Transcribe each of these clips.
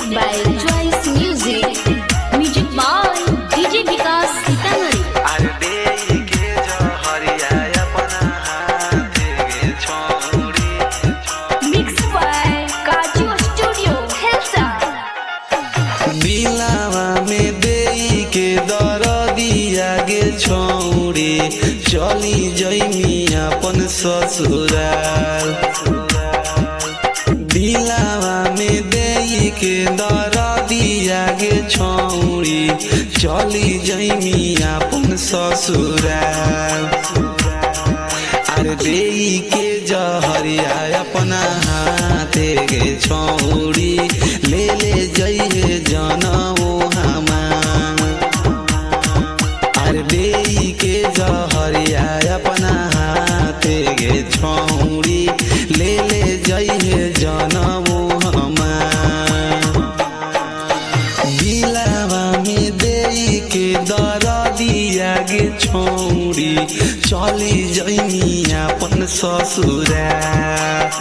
by Choice Music. Music by DJ Vikas Sitamarhi. Mixed by Kaju Studio, Helsa. दिलावा में देई के दरदिया गे छौड़ी चली जइमी अपन ससुराल। दिलावा में देई के दरदिया गे छौड़ी चली जइमी अपन ससुराल। अरे देई के जहरिया अपना हाथे गे छौड़ी ले ले जइहे जनऊ हमार। अरे देई के जहरिया अपना हाथे गे छौड़ी ले ले जइहे जनऊ हमार। दिलावा में देई के दरदिया गे छौड़ी चली जइमी अपन ससुराल।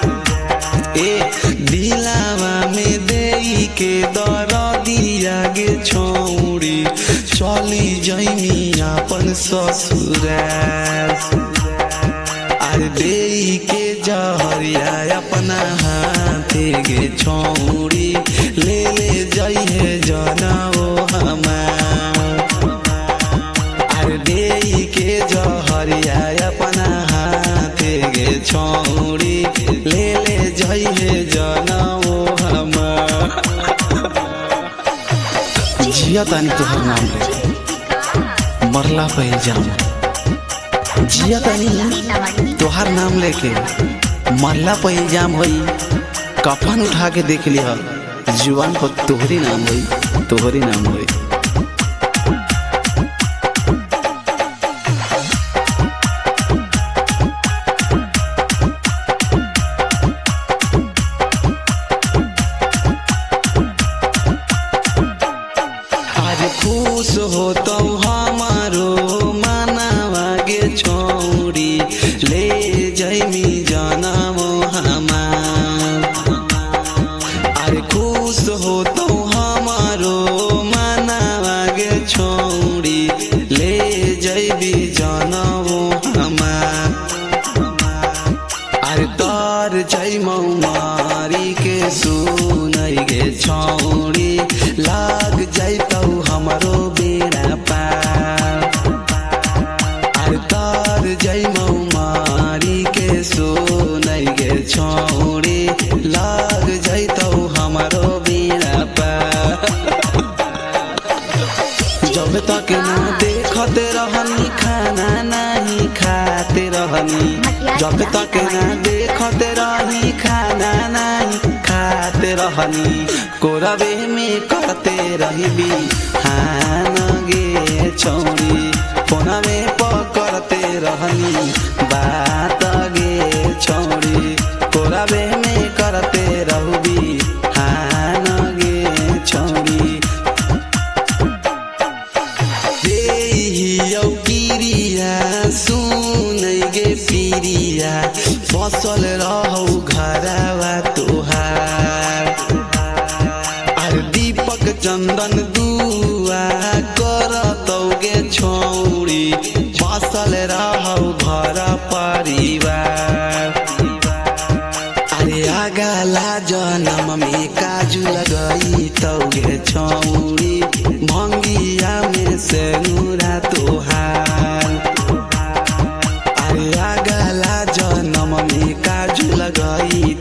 दिलावा में देई के दरदिया गे छौड़ी चली जइमी अपन ससुराल। अरे देई के जहरिया अपना हाथे गे छौड़ी ले ले जइहे जनऊ हमार। अरे देई के जहरिया अपना हाथे गे छौड़ी ले ले जइहे जनऊ हमार। जिया तानी तोहर नाम ले मरला पे जाम। जिया तानी तोहर नाम लेके मरला पे जाम होई। कफन उठा के देख लिया जुबान पर तोहरी नाम होई, तोहरी नाम होई। खुश होतौ हमारो मानवा गे छौड़ी ले जइमी जनऊ हमार। अरे खुश होतौ हमारो मानवा गे छौड़ी ले जइबी जनऊ हमार। अरे तर जइमौ मारी के सुनै गे छौड़ी लाग जइतौ हमरो बेड़ा पार। अरे तर जइमौ मारी के सुनै गे छौड़ी लाग जइतौ हमरो बेड़ा पार। जब तक ना देखते रहनी खाना नहीं खाते रहनी। जब तक ना देखते रही खाना नहीं खाते रहनी। कोरबे में करते रही हान गे छौड़ी फोना में पकड़ते रहनी बात गे छौड़ी। कोरबे में करते रहबी हान गे छौड़ी। देहियौ किरिया सुनै गे पिरिया बसल रहौ घरवा तोहार। अरे दीपक चंदन दुआ करतौ गे छौड़ी बसल रहौ घर परिवार। अरे आगाला जनम में काजू लगैतौ गे छौड़ी भंगिया में से नूरा तोहार। अरे आगाला जनम में काजू लगैतौ